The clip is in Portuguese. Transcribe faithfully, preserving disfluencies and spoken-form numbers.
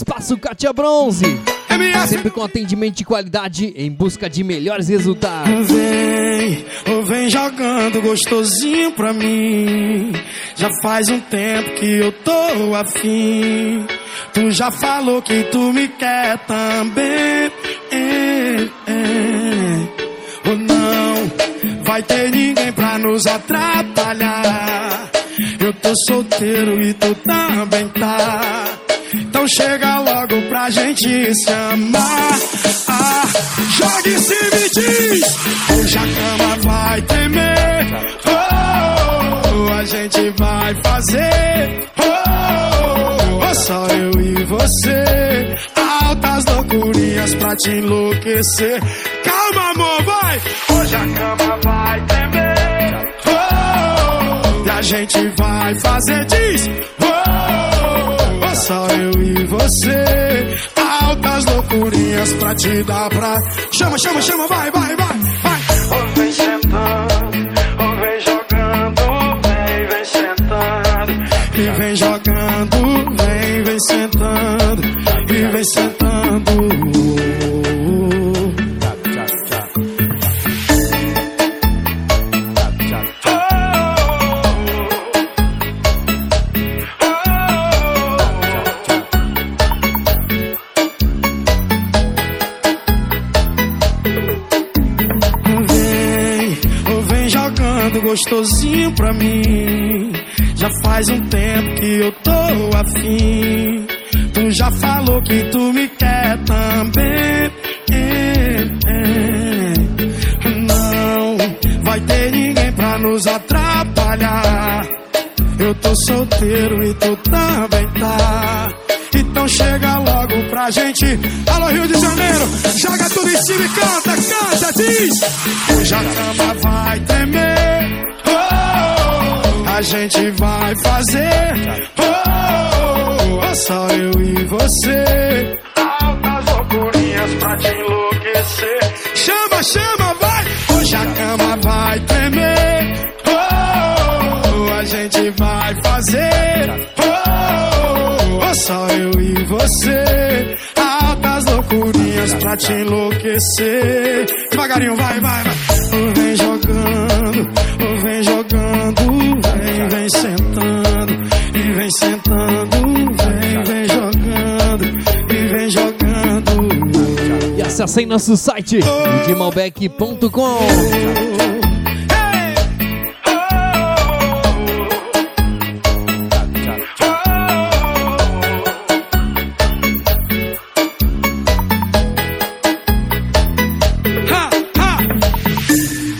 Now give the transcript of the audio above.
Espaço Katia Bronze. Sempre com atendimento de qualidade em busca de melhores resultados. Vem, ou vem jogando gostosinho pra mim. Já faz um tempo que eu tô afim. Tu já falou que tu me quer também. É, é. Ou não vai ter ninguém pra nos atrapalhar. Eu tô solteiro e tu também tá. Então chega logo pra gente se amar. Ah, joga em cima e diz: hoje a cama vai tremer. Oh, a gente vai fazer. Oh, oh, só eu e você. Altas loucurinhas pra te enlouquecer. Calma, amor, vai. Hoje a cama vai tremer. Oh, e a gente vai fazer. Diz: oh, oh, só eu e você. Altas loucurinhas pra te dar pra... Chama, chama, chama, vai, vai, vai, vai. Oh, vem sentando, oh, vem jogando, vem, vem sentando. E vem jogando, vem, vem sentando. E vem sentando. Gostosinho pra mim. Já faz um tempo que eu tô afim. Tu já falou que tu me quer também. É, é. Não vai ter ninguém pra nos atrapalhar. Eu tô solteiro e tu também tá. Então chega logo pra gente. Alô, Rio de Janeiro, joga tudo em cima e canta, canta, diz: hoje a cama vai tremer. Oh, a gente vai fazer. Oh, oh, só eu e você. Altas loucurinhas pra te enlouquecer. Chama, chama, vai. Hoje a cama vai tremer. Oh, a gente vai fazer. Oh, oh, só eu e você. Altas loucurinhas pra te enlouquecer. Devagarinho, vai, vai, vai. Oh, vem jogando, oh, vem jogando, vem, vem sentando. E vem sentando, vem, vem jogando. E vem jogando. E acesse aí nosso site, d j malbec ponto com.